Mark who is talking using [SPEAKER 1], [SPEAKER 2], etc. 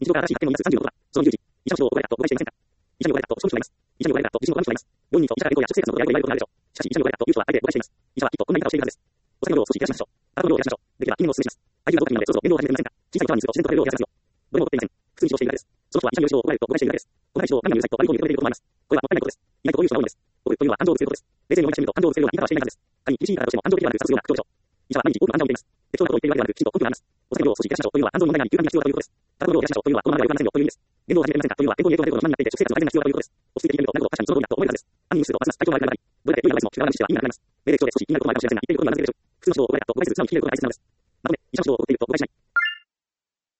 [SPEAKER 1] 日常から新しい発見の236は、その10時、医者の指導を行えたと誤解していませんか？医者に呼ばれたと承知しておられます。医者に呼ばれたと自信をある人がいます。4人と医者が健康や食生活の取り合いをやることがあるでしょう。しかし、医者に呼ばれたという人はあえて誤解しています。医者はきっとこんな言い方をしているはずです。お酒の量を少し減らしましょう。タバコの量を減らしましょう。できれば筋肉をお勧めします。体重がどうかになるので、そろそろ運動を始めてみませんか？小さいことは人数と自然と体重を減らせますよ。どれも起こっていません。普通に指導しているだけです。その人は医者による指導を行えると誤解しているだけです。この指導を何がうるさいと悪い方に認めていることもあります。これはもったいないことです。意外とこういう人が多いんです。僕というのは感情をぶつけることです。冷静に思い出してみると感情をぶつけるような言い方はしていないはずです。仮に厳しい言い方としても感情的ではなく察するような口調でしょう。医者は毎日多くの患者を見ています。適当なことを言っているわけではなく、きちんと根拠があります。お酒の量を少し減らしましょうというのは肝臓の問題があり、休肝にが必要だということです。タバコの量を減らしましょうというのはこのままでは良くなりませんよという意味です。運動を始めてみませんかというのは健康に影響が出ることの不満になっていて、食生活の改善が必要だということです。落ち着いて言ってみると、なるほど、確かにその通りだと思えるはずです。犯人にするとますます対象の相手がなり、どれだけ良いアドバイスも聞かなしては意味がなくなります。命令口調で少し気になることもあるかもしれませんが、言っていることにはなずれるでしょう。普通の指導を行えたと誤解する素直に聞いていることが大切なのです。まとめ、医者の指導を送っていると誤解しない。